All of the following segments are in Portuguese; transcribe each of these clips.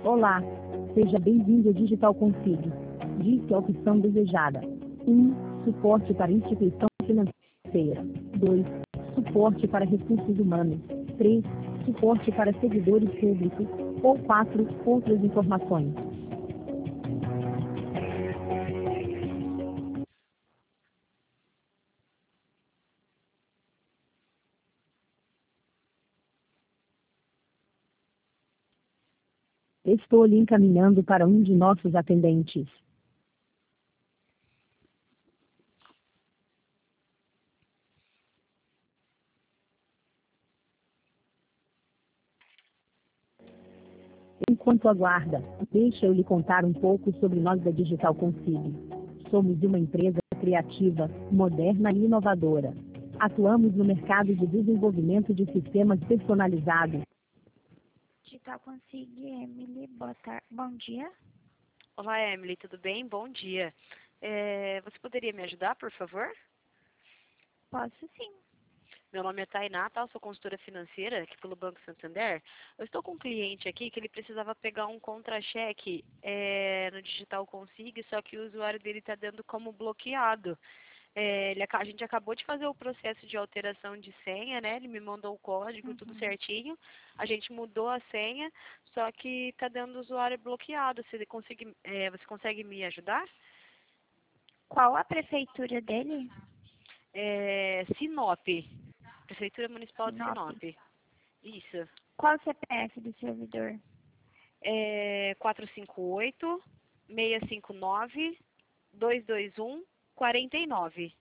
Olá, seja bem-vindo ao Digital Config. Diz a opção desejada. 1. Suporte para instituição financeira. 2. Suporte para recursos humanos. 3. Suporte para servidores públicos. Ou 4. Outras informações. Estou lhe encaminhando para um de nossos atendentes. Enquanto aguarda, deixa eu lhe contar um pouco sobre nós da Digital Config. Somos uma empresa criativa, moderna e inovadora. Atuamos no mercado de desenvolvimento de sistemas personalizados. Digital Config, Emily, bom dia. Olá, Emily, tudo bem? Bom dia. Você poderia me ajudar, por favor? Posso sim. Meu nome é Tainá, tá? Eu sou consultora financeira aqui pelo Banco Santander. Eu estou com um cliente aqui que ele precisava pegar um contra-cheque no Digital Config, só que o usuário dele está dando como bloqueado. A gente acabou de fazer o processo de alteração de senha, né? Ele me mandou o código, tudo certinho. A gente mudou a senha, só que está dando o usuário bloqueado. Você consegue me ajudar? Qual a prefeitura dele? Sinop. Prefeitura Municipal de Sinop. Sinop. Isso. Qual o CPF do servidor? 458-659-221-49.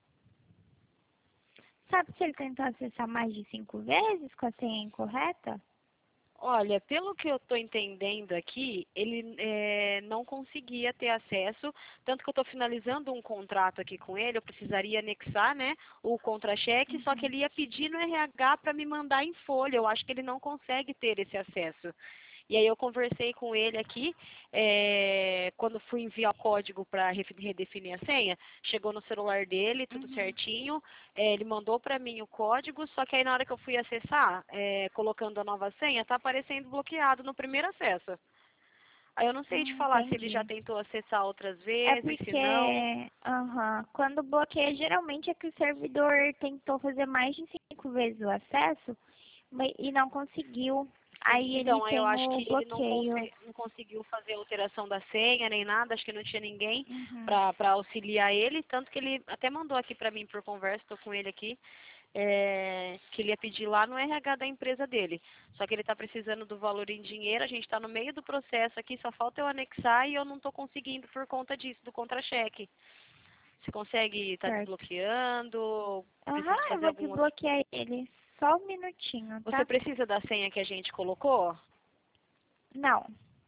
Sabe se ele tentou acessar mais de 5 vezes com a senha incorreta? Olha, pelo que eu estou entendendo aqui, ele não conseguia ter acesso, tanto que eu estou finalizando um contrato aqui com ele, eu precisaria anexar, né, o contra-cheque, só que ele ia pedir no RH para me mandar em folha, eu acho que ele não consegue ter esse acesso. E aí eu conversei com ele aqui, quando fui enviar o código para redefinir a senha, chegou no celular dele, tudo certinho, ele mandou para mim o código, só que aí na hora que eu fui acessar, colocando a nova senha, está aparecendo bloqueado no primeiro acesso. Aí eu não sei te falar se ele já tentou acessar outras É vezes, se porque, não. quando bloqueia, geralmente é que o servidor tentou fazer mais de 5 vezes o acesso e não conseguiu. Aí ele Então, tem eu acho o que ele bloqueio. não conseguiu fazer a alteração da senha nem nada, acho que não tinha ninguém Uhum. para auxiliar ele, tanto que ele até mandou aqui para mim por conversa, estou com ele aqui, que ele ia pedir lá no RH da empresa dele. Só que ele está precisando do valor em dinheiro, a gente está no meio do processo aqui, só falta eu anexar e eu não estou conseguindo por conta disso, do contra-cheque. Você consegue estar Certo. desbloqueando? Precisa Eu fazer vou algum outro... desbloquear ele. Só um minutinho, tá? Você precisa da senha que a gente colocou? Não.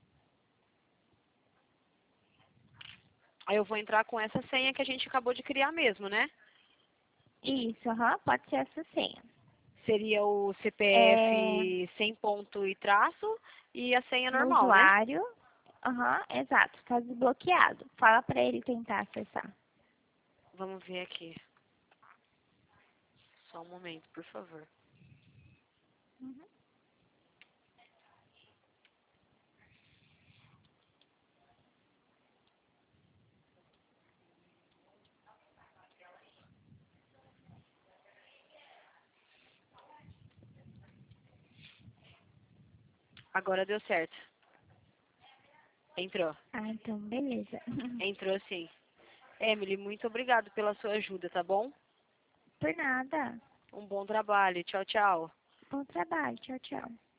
Aí eu vou entrar com essa senha que a gente acabou de criar mesmo, né? Isso, pode ser essa senha. Seria o É, CPF sem ponto e traço e a senha no normal, né? usuário. Exato. Tá desbloqueado. Fala pra ele tentar acessar. Vamos ver aqui. Só um momento, por favor. Agora deu certo. Entrou. Então beleza. Entrou sim. Emily, muito obrigado pela sua ajuda, tá bom? Por nada. Um bom trabalho. Tchau, tchau. Bom trabalho. Tchau, tchau.